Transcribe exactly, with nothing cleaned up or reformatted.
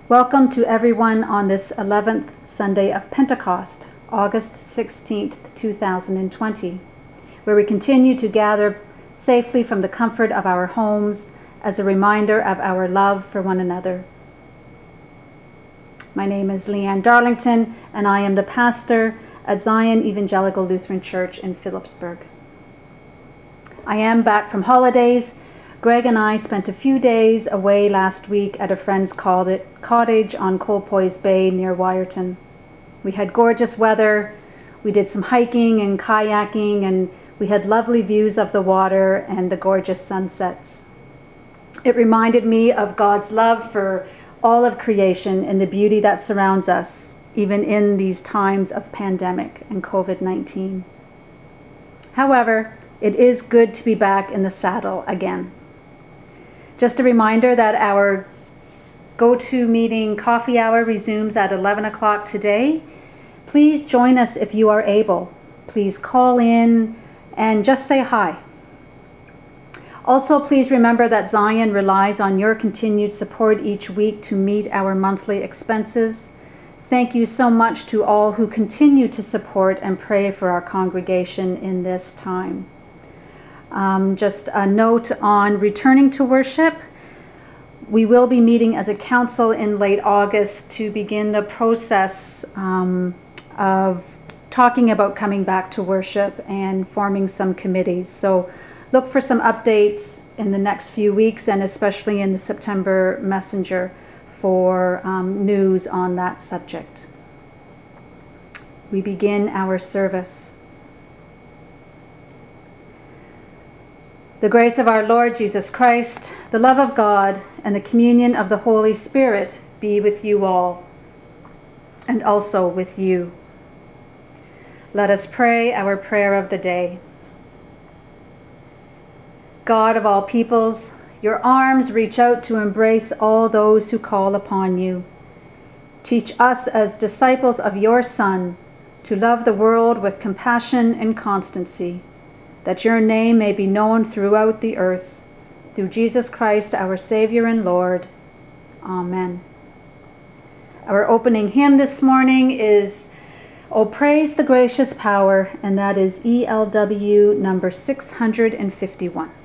Welcome to everyone on this eleventh Sunday of Pentecost, August sixteenth, two thousand twenty, where we continue to gather safely from the comfort of our homes as a reminder of our love for one another. My name is Leanne Darlington, and I am the pastor at Zion Evangelical Lutheran Church in Phillipsburg. I am back from holidays. Greg and I spent a few days away last week at a friend's cottage on Colpoys Bay near Wyerton. We had gorgeous weather, we did some hiking and kayaking, and we had lovely views of the water and the gorgeous sunsets. It reminded me of God's love for all of creation and the beauty that surrounds us, even in these times of pandemic and covid nineteen. However, it is good to be back in the saddle again. Just a reminder that our go-to meeting coffee hour resumes at eleven o'clock today. Please join us if you are able. Please call in and just say hi. Also, please remember that Zion relies on your continued support each week to meet our monthly expenses. Thank you so much to all who continue to support and pray for our congregation in this time. Um, just a note on returning to worship. We will be meeting as a council in late August to begin the process um, of talking about coming back to worship and forming some committees. So look for some updates in the next few weeks, and especially in the September Messenger for um, news on that subject. We begin our service. The grace of our Lord Jesus Christ, the love of God, and the communion of the Holy Spirit be with you all, and also with you. Let us pray our prayer of the day. God of all peoples, your arms reach out to embrace all those who call upon you. Teach us as disciples of your Son to love the world with compassion and constancy, that your name may be known throughout the earth. Through Jesus Christ, our Savior and Lord. Amen. Our opening hymn this morning is "O Praise the Gracious Power," and that is E L W number six hundred fifty-one.